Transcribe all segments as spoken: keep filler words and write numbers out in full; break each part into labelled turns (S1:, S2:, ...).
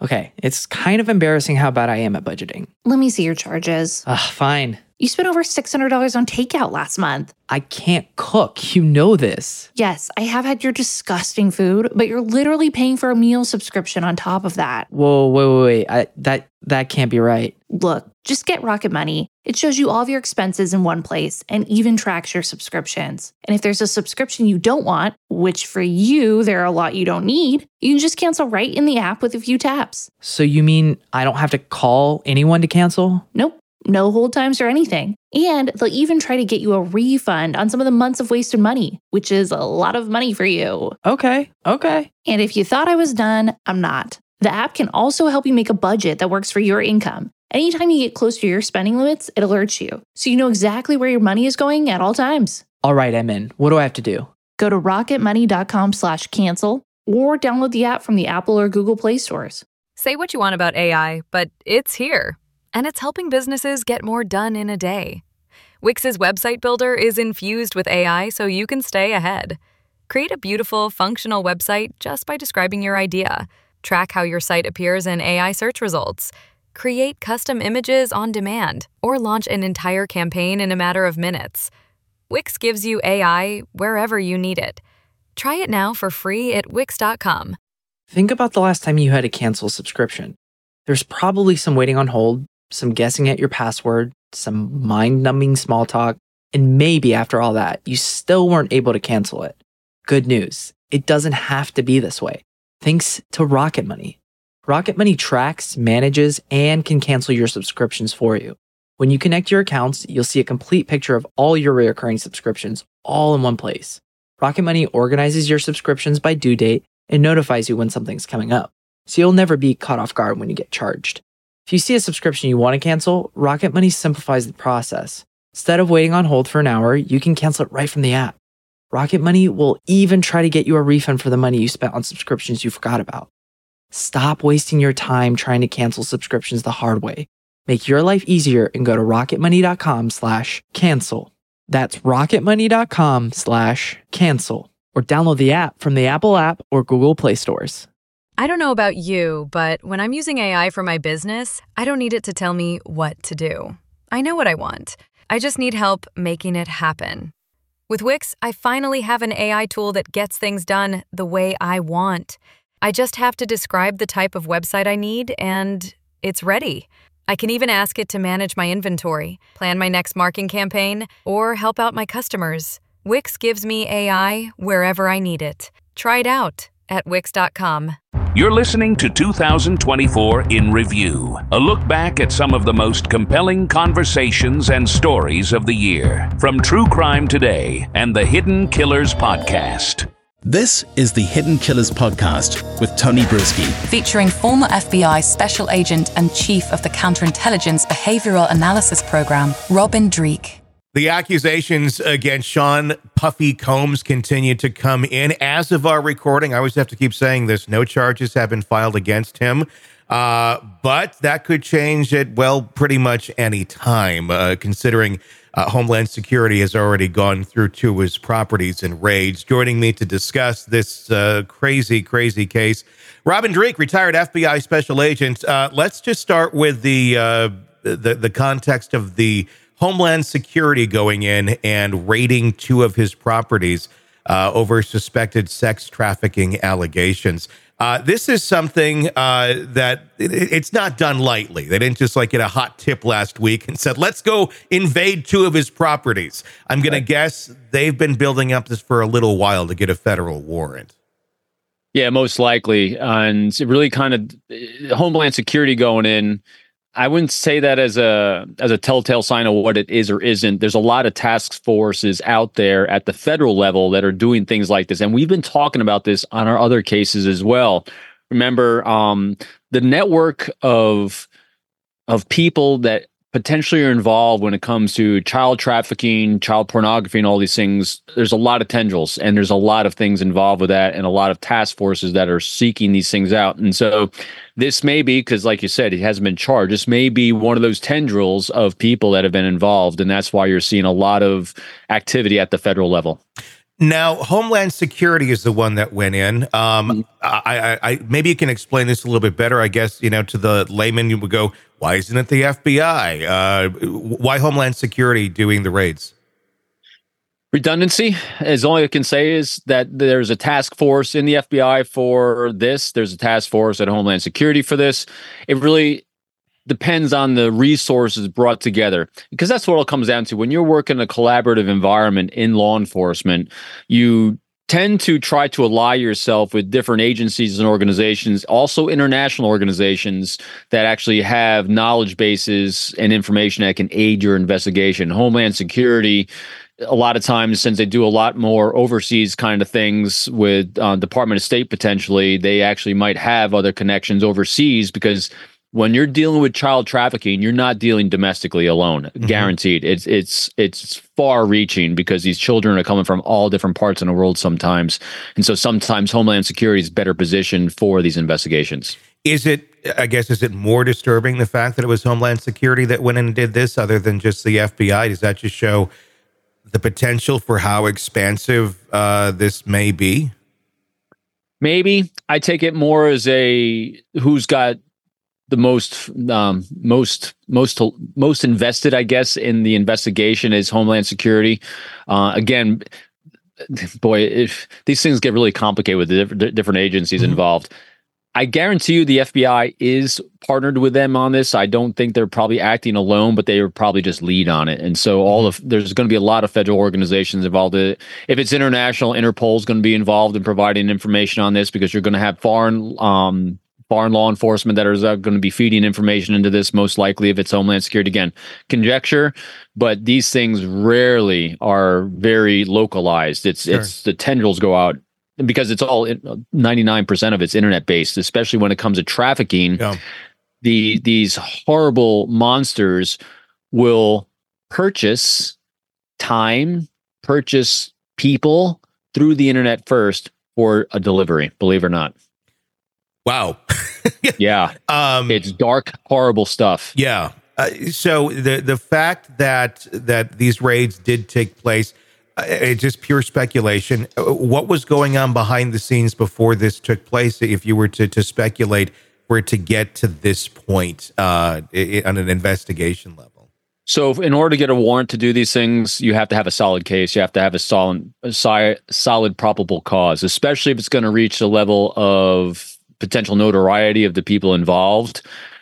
S1: Okay, it's kind of embarrassing how bad I am at budgeting.
S2: Let me see your charges.
S1: Ugh, fine.
S2: You spent over six hundred dollars on takeout last month.
S1: I can't cook. You know this.
S2: Yes, I have had your disgusting food, but you're literally paying for a meal subscription on top of that.
S1: Whoa, wait, wait, wait. I, that, that can't be right.
S2: Look, just get Rocket Money. It shows you all of your expenses in one place and even tracks your subscriptions. And if there's a subscription you don't want, which for you, there are a lot you don't need, you can just cancel right in the app with a few taps.
S1: So you mean I don't have to call anyone to cancel?
S2: Nope. No hold times or anything. And they'll even try to get you a refund on some of the months of wasted money, which is a lot of money for you.
S1: Okay, okay.
S2: And if you thought I was done, I'm not. The app can also help you make a budget that works for your income. Anytime you get close to your spending limits, it alerts you, so you know exactly where your money is going at all times.
S1: All right, I'm in. What do I have to do?
S2: Go to rocketmoney.com slash cancel or download the app from the Apple or Google Play stores.
S3: Say what you want about A I, but it's here. And it's helping businesses get more done in a day. Wix's website builder is infused with A I so you can stay ahead. Create a beautiful, functional website just by describing your idea. Track how your site appears in A I search results. Create custom images on demand, or launch an entire campaign in a matter of minutes. Wix gives you A I wherever you need it. Try it now for free at wix dot com.
S1: Think about the last time you had to cancel a subscription. There's probably some waiting on hold, some guessing at your password, some mind-numbing small talk, and maybe after all that, you still weren't able to cancel it. Good news, it doesn't have to be this way. Thanks to Rocket Money. Rocket Money tracks, manages, and can cancel your subscriptions for you. When you connect your accounts, you'll see a complete picture of all your recurring subscriptions all in one place. Rocket Money organizes your subscriptions by due date and notifies you when something's coming up, so you'll never be caught off guard when you get charged. If you see a subscription you want to cancel, Rocket Money simplifies the process. Instead of waiting on hold for an hour, you can cancel it right from the app. Rocket Money will even try to get you a refund for the money you spent on subscriptions you forgot about. Stop wasting your time trying to cancel subscriptions the hard way. Make your life easier and go to rocketmoney.com slash cancel. That's rocketmoney.com slash cancel. Or download the app from the Apple app or Google Play stores.
S3: I don't know about you, but when I'm using A I for my business, I don't need it to tell me what to do. I know what I want. I just need help making it happen. With Wix, I finally have an A I tool that gets things done the way I want. I just have to describe the type of website I need, and it's ready. I can even ask it to manage my inventory, plan my next marketing campaign, or help out my customers. Wix gives me A I wherever I need it. Try it out at wix dot com.
S4: You're listening to two thousand twenty-four in Review, a look back at some of the most compelling conversations and stories of the year from True Crime Today and the Hidden Killers Podcast.
S5: This is the Hidden Killers Podcast with Tony Brueski.
S6: Featuring former F B I Special Agent and Chief of the Counterintelligence Behavioral Analysis Program, Robin Dreeke.
S7: The accusations against Sean Puffy Combs continue to come in. As of our recording, I always have to keep saying this, no charges have been filed against him. Uh, but that could change at, well, pretty much any time, uh, considering uh, Homeland Security has already gone through two of his properties and raids. Joining me to discuss this uh, crazy, crazy case, Robin Dreeke, retired F B I Special Agent. Uh, let's just start with the, uh, the the context of the Homeland Security going in and raiding two of his properties uh, over suspected sex trafficking allegations. Uh, this is something uh, that it, it's not done lightly. They didn't just like get a hot tip last week and said, let's go invade two of his properties. I'm going to guess they've been building up this for a little while to get a federal warrant.
S8: Yeah, most likely. Uh, and it really kind of Homeland Security going in. I wouldn't say that as a as a telltale sign of what it is or isn't. There's a lot of task forces out there at the federal level that are doing things like this. And we've been talking about this on our other cases as well. Remember, um, the network of of people that potentially are involved when it comes to child trafficking, child pornography, and all these things. There's a lot of tendrils, and there's a lot of things involved with that, and a lot of task forces that are seeking these things out. And so this may be, because like you said, he hasn't been charged. This may be one of those tendrils of people that have been involved, and that's why you're seeing a lot of activity at the federal level.
S7: Now, Homeland Security is the one that went in. Um, I, I, I maybe you can explain this a little bit better. I guess you know to the layman, you would go, "Why isn't it the F B I? Uh, why Homeland Security doing the raids?"
S8: Redundancy is all I can say is that there's a task force in the F B I for this. There's a task force at Homeland Security for this. It really depends on the resources brought together, because that's what it comes down to. When you're working in a collaborative environment in law enforcement, you tend to try to ally yourself with different agencies and organizations, also international organizations that actually have knowledge bases and information that can aid your investigation. Homeland Security, a lot of times, since they do a lot more overseas kind of things with uh, Department of State, potentially, they actually might have other connections overseas, because when you're dealing with child trafficking, you're not dealing domestically alone, mm-hmm. guaranteed. It's it's it's far-reaching, because these children are coming from all different parts of the world sometimes. And so sometimes Homeland Security is better positioned for these investigations.
S7: Is it, I guess, is it more disturbing, the fact that it was Homeland Security that went in and did this, other than just the F B I? Does that just show the potential for how expansive uh, this may be?
S8: Maybe. I take it more as a who's got the most, um, most, most, most invested, I guess, in the investigation is Homeland Security. Uh, again, boy, if these things get really complicated with the different, different agencies mm-hmm. involved. I guarantee you the F B I is partnered with them on this. I don't think they're probably acting alone, but they are probably just lead on it. And so all of there's going to be a lot of federal organizations involved. If it's international, Interpol is going to be involved in providing information on this, because you're going to have foreign um, foreign law enforcement that are going to be feeding information into this, most likely, if it's Homeland Security. Again, conjecture, but these things rarely are very localized. It's sure. it's the tendrils go out, because it's all ninety-nine percent of it's internet based, especially when it comes to trafficking. Yeah. The these horrible monsters will purchase time, purchase people through the internet first for a delivery, believe it or not.
S7: Wow.
S8: yeah. Um, it's dark, horrible stuff.
S7: Yeah. Uh, so the the fact that that these raids did take place, Uh, it's just pure speculation. Uh, What was going on behind the scenes before this took place, if you were to, to speculate, for it to get to this point uh, i- on an investigation level?
S8: So if- in order to get a warrant to do these things, you have to have a solid case. You have to have a solid, a si- solid probable cause, especially if it's going to reach the level of potential notoriety of the people involved.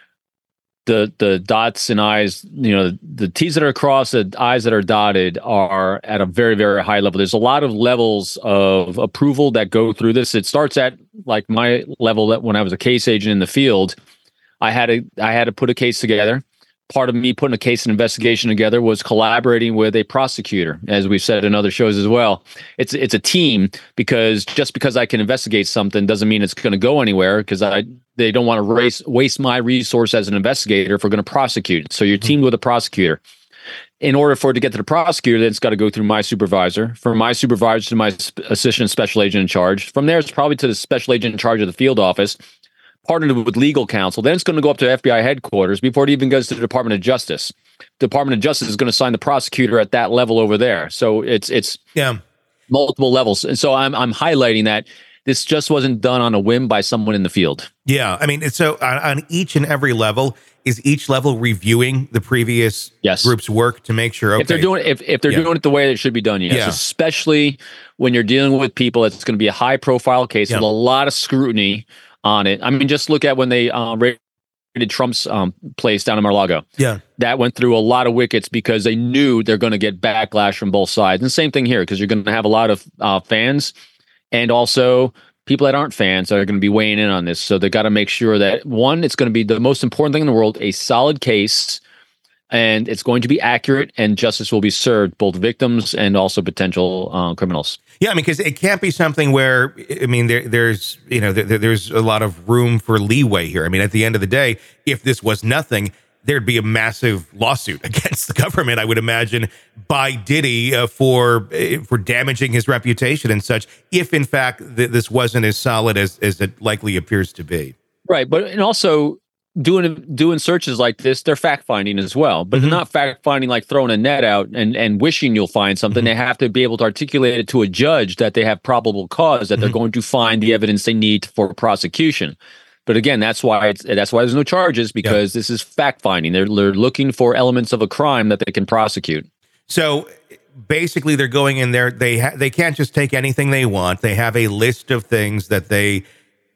S8: The the dots and I's, you know, the T's that are crossed, the I's that are dotted are at a very, very high level. There's a lot of levels of approval that go through this. It starts at like my level that when I was a case agent in the field, I had to I had to put a case together. Part of me putting a case and investigation together was collaborating with a prosecutor, as we've said in other shows as well. It's it's a team, because just because I can investigate something doesn't mean it's going to go anywhere, because I they don't want to race, waste my resource as an investigator if we're going to prosecute. So you're teamed with a prosecutor. In order for it to get to the prosecutor, then it's got to go through my supervisor. From my supervisor to my sp- assistant special agent in charge. From there, it's probably to the special agent in charge of the field office, partnered with legal counsel. Then it's going to go up to F B I headquarters before it even goes to the Department of Justice. Department of Justice is going to sign the prosecutor at that level over there. So it's it's
S7: yeah.
S8: multiple levels. And so I'm I'm highlighting that this just wasn't done on a whim by someone in the field.
S7: Yeah, I mean, so on, on each and every level, is each level reviewing the previous
S8: yes.
S7: group's work to make sure? Okay,
S8: if they're doing if if they're yeah. doing it the way it should be done, yes.
S7: Yeah.
S8: Especially when you're dealing with people, it's going to be a high profile case yeah. with a lot of scrutiny on it. I mean, just look at when they uh, raided Trump's um, place down in Mar-a-Lago.
S7: Yeah,
S8: that went through a lot of wickets because they knew they're going to get backlash from both sides. And same thing here, because you're going to have a lot of uh, fans and also people that aren't fans that are going to be weighing in on this. So they got to make sure that, one, it's going to be the most important thing in the world, a solid case, and it's going to be accurate, and justice will be served, both victims and also potential uh, criminals.
S7: Yeah, I mean, because it can't be something where, I mean, there, there's, you know, there, there's a lot of room for leeway here. I mean, at the end of the day, if this was nothing, there'd be a massive lawsuit against the government, I would imagine, by Diddy uh, for uh, for damaging his reputation and such, if in fact th- this wasn't as solid as, as it likely appears to be.
S8: Right. But and also, doing doing searches like this, they're fact finding as well, but
S7: Mm-hmm.
S8: they're not fact finding like throwing a net out and and wishing you'll find something.
S7: Mm-hmm.
S8: They have to be able to articulate it to a judge that they have probable cause that
S7: Mm-hmm.
S8: they're going to find the evidence they need for prosecution. But again, that's why it's that's why there's no charges, because this is fact finding. They're they're looking for elements of a crime that they can prosecute.
S7: So basically, they're going in there. They ha- they can't just take anything they want. They have a list of things that they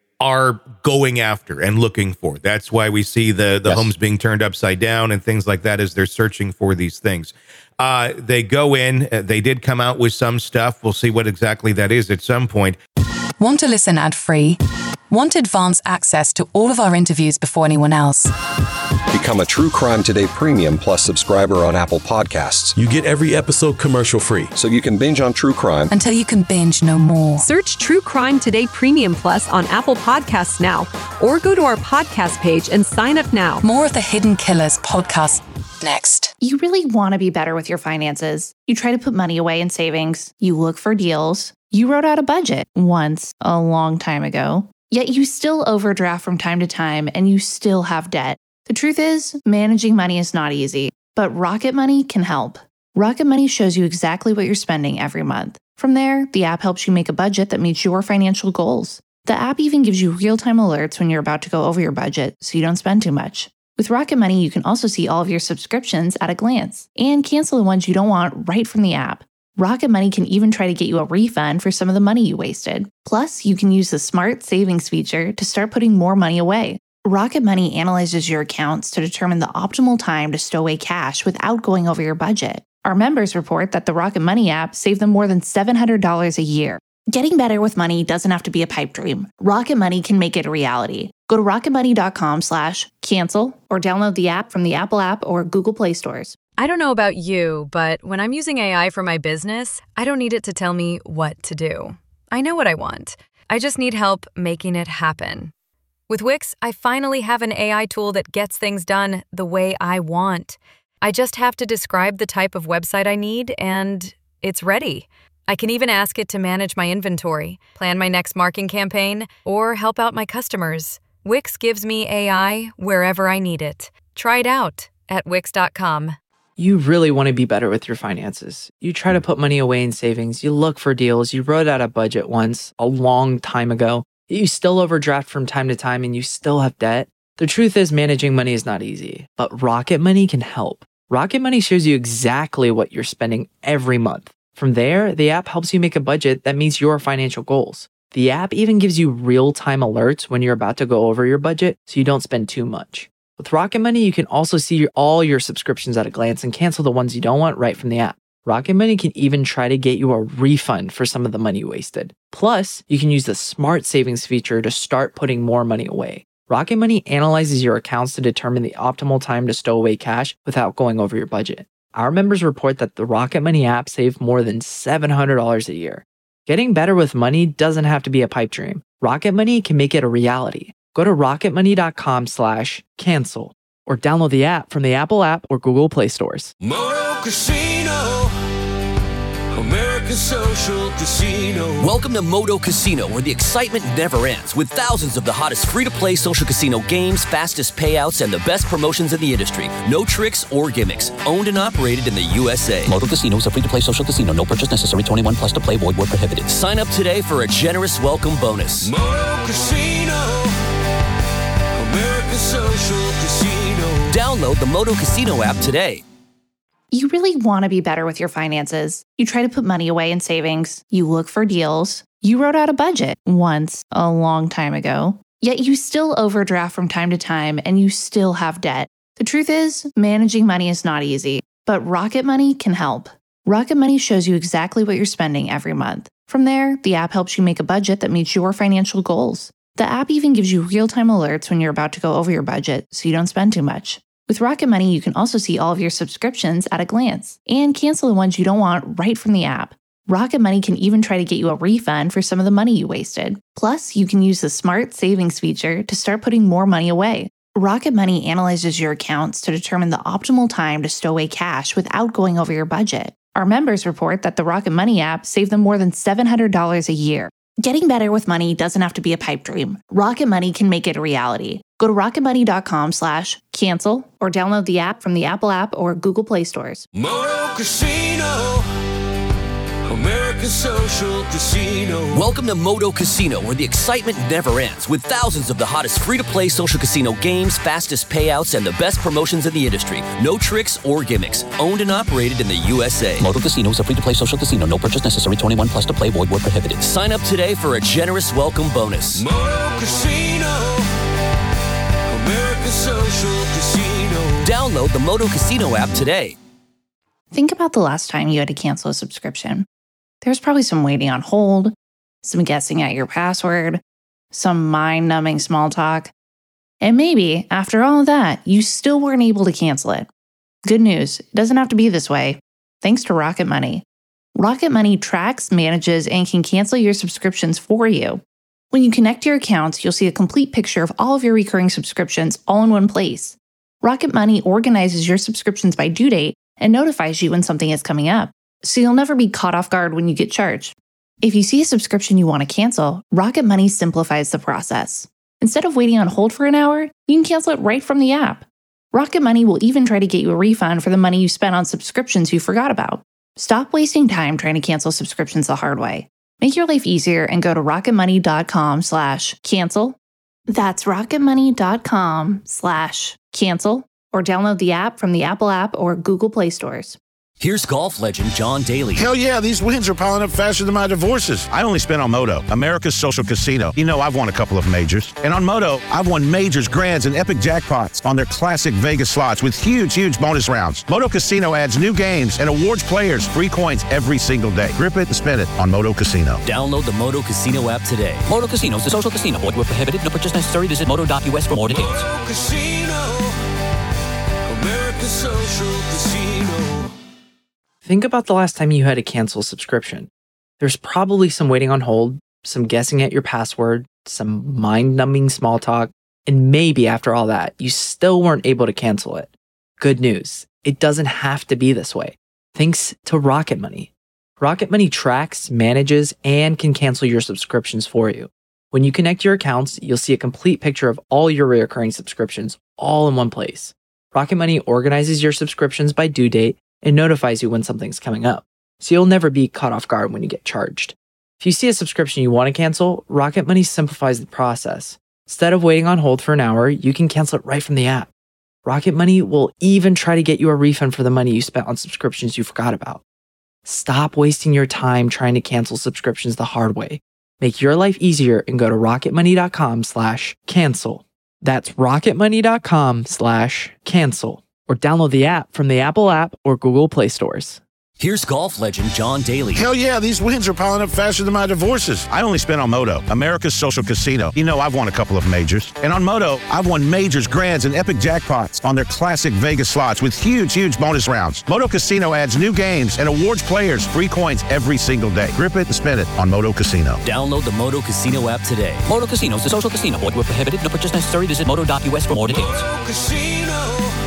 S7: are going after and looking for. That's why we see the the
S8: Yes.
S7: homes being turned upside down and things like that as they're searching for these things. Uh, they go in. Uh, they did come out with some stuff. We'll see what exactly that is at some point.
S6: Want to listen ad-free? Want advanced access to all of our interviews before anyone else?
S9: Become a True Crime Today Premium Plus subscriber on Apple Podcasts.
S10: You get every episode commercial free.
S9: So you can binge on true crime
S6: until you can binge no more.
S11: Search True Crime Today Premium Plus on Apple Podcasts now, or go to our podcast page and sign up now.
S6: More of the Hidden Killers podcast next.
S2: You really want to be better with your finances. You try to put money away in savings. You look for deals. You wrote out a budget once a long time ago. Yet you still overdraft from time to time and you still have debt. The truth is, managing money is not easy, but Rocket Money can help. Rocket Money shows you exactly what you're spending every month. From there, the app helps you make a budget that meets your financial goals. The app even gives you real-time alerts when you're about to go over your budget, so you don't spend too much. With Rocket Money, you can also see all of your subscriptions at a glance and cancel the ones you don't want right from the app. Rocket Money can even try to get you a refund for some of the money you wasted. Plus, you can use the Smart Savings feature to start putting more money away. Rocket Money analyzes your accounts to determine the optimal time to stow away cash without going over your budget. Our members report that the Rocket Money app saved them more than seven hundred dollars a year. Getting better with money doesn't have to be a pipe dream. Rocket Money can make it a reality. Go to rocketmoney.com slash cancel or download the app from the Apple app or Google Play stores.
S3: I don't know about you, but when I'm using A I for my business, I don't need it to tell me what to do. I know what I want. I just need help making it happen. With Wix, I finally have an A I tool that gets things done the way I want. I just have to describe the type of website I need, and it's ready. I can even ask it to manage my inventory, plan my next marketing campaign, or help out my customers. Wix gives me A I wherever I need it. Try it out at wix dot com.
S1: You really want to be better with your finances. You try to put money away in savings. You look for deals. You wrote out a budget once a long time ago. You still overdraft from time to time and you still have debt. The truth is, managing money is not easy, but Rocket Money can help. Rocket Money shows you exactly what you're spending every month. From there, the app helps you make a budget that meets your financial goals. The app even gives you real-time alerts when you're about to go over your budget so you don't spend too much. With Rocket Money, you can also see all your subscriptions at a glance and cancel the ones you don't want right from the app. Rocket Money can even try to get you a refund for some of the money you wasted. Plus, you can use the Smart Savings feature to start putting more money away. Rocket Money analyzes your accounts to determine the optimal time to stow away cash without going over your budget. Our members report that the Rocket Money app saved more than seven hundred dollars a year. Getting better with money doesn't have to be a pipe dream. Rocket Money can make it a reality. Go to rocketmoney.com slash cancel or download the app from the Apple app or Google Play stores.
S12: Moto Casino, American Social Casino.
S13: Welcome to Moto Casino, where the excitement never ends, with thousands of the hottest free-to-play social casino games, fastest payouts, and the best promotions in the industry. No tricks or gimmicks. Owned and operated in the U S A.
S14: Moto Casino is a free-to-play social casino. No purchase necessary. twenty-one plus to play. Void where prohibited.
S13: Sign up today for a generous welcome bonus.
S12: Moto Casino, American Social Casino.
S13: Download the Moto Casino app today.
S2: You really want to be better with your finances. You try to put money away in savings. You look for deals. You wrote out a budget once a long time ago. Yet you still overdraft from time to time and you still have debt. The truth is, managing money is not easy, but Rocket Money can help. Rocket Money shows you exactly what you're spending every month. From there, the app helps you make a budget that meets your financial goals. The app even gives you real-time alerts when you're about to go over your budget, so you don't spend too much. With Rocket Money, you can also see all of your subscriptions at a glance and cancel the ones you don't want right from the app. Rocket Money can even try to get you a refund for some of the money you wasted. Plus, you can use the Smart Savings feature to start putting more money away. Rocket Money analyzes your accounts to determine the optimal time to stow away cash without going over your budget. Our members report that the Rocket Money app saved them more than seven hundred dollars a year. Getting better with money doesn't have to be a pipe dream. Rocket Money can make it a reality. Go to rocketmoney.com slash cancel or download the app from the Apple app or Google Play stores.
S12: Moto Casino, America's social casino.
S13: Welcome to Moto Casino, where the excitement never ends, with thousands of the hottest free-to-play social casino games, fastest payouts, and the best promotions in the industry. No tricks or gimmicks. Owned and operated in the U S A.
S14: Moto Casino is a free-to-play social casino. No purchase necessary. twenty-one plus to play. Void where prohibited.
S13: Sign up today for a generous welcome bonus.
S12: Moto Casino, America's social casino.
S13: Download the Moto Casino app today.
S2: Think about the last time you had to cancel a subscription. There's probably some waiting on hold, some guessing at your password, some mind-numbing small talk, and maybe, after all of that, you still weren't able to cancel it. Good news, it doesn't have to be this way, thanks to Rocket Money. Rocket Money tracks, manages, and can cancel your subscriptions for you. When you connect your accounts, you'll see a complete picture of all of your recurring subscriptions all in one place. Rocket Money organizes your subscriptions by due date and notifies you when something is coming up, so you'll never be caught off guard when you get charged. If you see a subscription you want to cancel, Rocket Money simplifies the process. Instead of waiting on hold for an hour, you can cancel it right from the app. Rocket Money will even try to get you a refund for the money you spent on subscriptions you forgot about. Stop wasting time trying to cancel subscriptions the hard way. Make your life easier and go to rocketmoney.com slash cancel. That's rocketmoney.com slash cancel or download the app from the Apple app or Google Play stores.
S13: Here's golf legend John Daly.
S15: Hell yeah, these wins are piling up faster than my divorces. I only spent on Moto, America's social casino. You know, I've won a couple of majors. And on Moto, I've won majors, grands, and epic jackpots on their classic Vegas slots with huge, huge bonus rounds. Moto Casino adds new games and awards players free coins every single day. Grip it and spin it on Moto Casino.
S13: Download the Moto Casino app today.
S14: Moto Casino is a social casino. Void where prohibited. No purchase necessary. Visit moto dot U S for more details.
S12: Moto Casino, America's social casino.
S1: Think about the last time you had to cancel a subscription. There's probably some waiting on hold, some guessing at your password, some mind-numbing small talk, and maybe after all that, you still weren't able to cancel it. Good news, it doesn't have to be this way. Thanks to Rocket Money. Rocket Money tracks, manages, and can cancel your subscriptions for you. When you connect your accounts, you'll see a complete picture of all your recurring subscriptions all in one place. Rocket Money organizes your subscriptions by due date and notifies you when something's coming up, so you'll never be caught off guard when you get charged. If you see a subscription you want to cancel, Rocket Money simplifies the process. Instead of waiting on hold for an hour, you can cancel it right from the app. Rocket Money will even try to get you a refund for the money you spent on subscriptions you forgot about. Stop wasting your time trying to cancel subscriptions the hard way. Make your life easier and go to rocketmoney.com slash cancel. That's rocketmoney.com slash cancel. Or download the app from the Apple app or Google Play stores.
S13: Here's golf legend John Daly.
S15: Hell yeah, these wins are piling up faster than my divorces. I only spent on Moto, America's social casino. You know, I've won a couple of majors. And on Moto, I've won majors, grands, and epic jackpots on their classic Vegas slots with huge, huge bonus rounds. Moto Casino adds new games and awards players free coins every single day. Grip it and spin it on Moto Casino.
S13: Download the Moto Casino app today.
S14: Moto Casino is a social casino. Void where prohibited. No purchase necessary. Visit moto dot U S for more details.
S12: Moto Casino,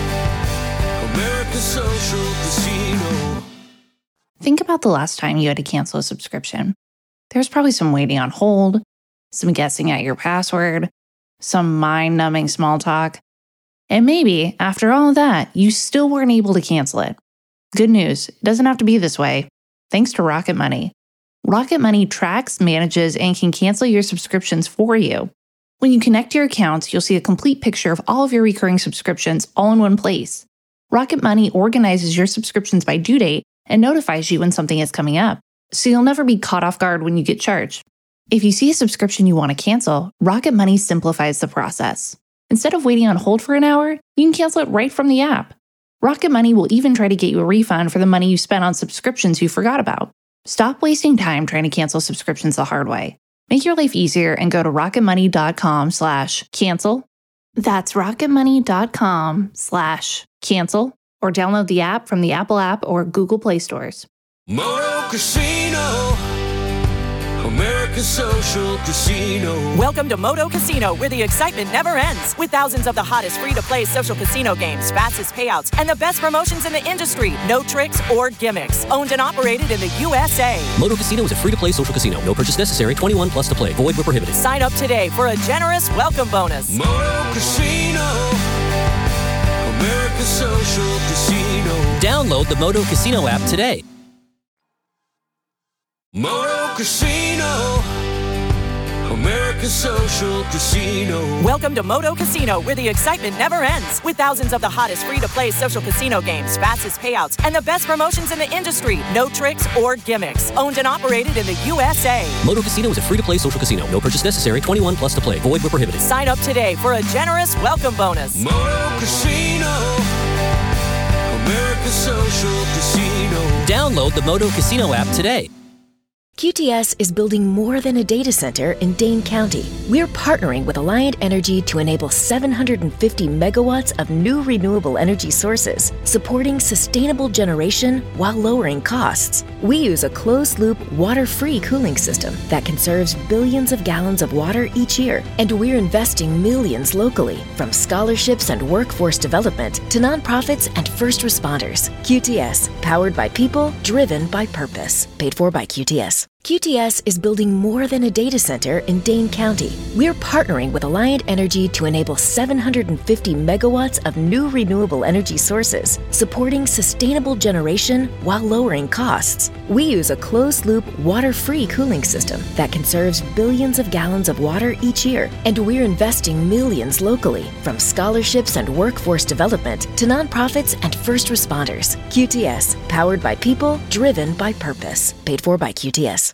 S12: America's social casino.
S2: Think about the last time you had to cancel a subscription. There's probably some waiting on hold, some guessing at your password, some mind-numbing small talk, and maybe, after all of that, you still weren't able to cancel it. Good news, it doesn't have to be this way, thanks to Rocket Money. Rocket Money tracks, manages, and can cancel your subscriptions for you. When you connect your accounts, you'll see a complete picture of all of your recurring subscriptions all in one place. Rocket Money organizes your subscriptions by due date and notifies you when something is coming up, so you'll never be caught off guard when you get charged. If you see a subscription you want to cancel, Rocket Money simplifies the process. Instead of waiting on hold for an hour, you can cancel it right from the app. Rocket Money will even try to get you a refund for the money you spent on subscriptions you forgot about. Stop wasting time trying to cancel subscriptions the hard way. Make your life easier and go to rocketmoney.com slash cancel. That's rocketmoney.com slash cancel or download the app from the Apple app or Google Play stores.
S12: Moto Casino, America's America's Social Casino.
S16: Welcome to Moto Casino, where the excitement never ends. With thousands of the hottest free-to-play social casino games, fastest payouts, and the best promotions in the industry. No tricks or gimmicks. Owned and operated in the U S A.
S13: Moto Casino is a free-to-play social casino. No purchase necessary. twenty-one plus to play. Void where prohibited.
S16: Sign up today for a generous welcome bonus.
S12: Moto Casino. America's Social Casino.
S13: Download the Moto Casino app today.
S12: Moto Casino. America's Social Casino.
S16: Welcome to Moto Casino, where the excitement never ends. With thousands of the hottest free-to-play social casino games, fastest payouts, and the best promotions in the industry. No tricks or gimmicks. Owned and operated in the U S A.
S13: Moto Casino is a free-to-play social casino. No purchase necessary. twenty-one plus to play. Void where prohibited.
S16: Sign up today for a generous welcome bonus.
S12: Moto Casino. America's Social Casino.
S13: Download the Moto Casino app today.
S17: Q T S is building more than a data center in Dane County. We're partnering with Alliant Energy to enable seven hundred fifty megawatts of new renewable energy sources, supporting sustainable generation while lowering costs. We use a closed-loop, water-free cooling system that conserves billions of gallons of water each year, and we're investing millions locally, from scholarships and workforce development to nonprofits and first responders. Q T S, powered by people, driven by purpose. Paid for by Q T S. Q T S is building more than a data center in Dane County. We're partnering with Alliant Energy to enable seven hundred fifty megawatts of new renewable energy sources, supporting sustainable generation while lowering costs. We use a closed-loop, water-free cooling system that conserves billions of gallons of water each year, and we're investing millions locally, from scholarships and workforce development to nonprofits and first responders. Q T S, powered by people, driven by purpose. Paid for by Q T S.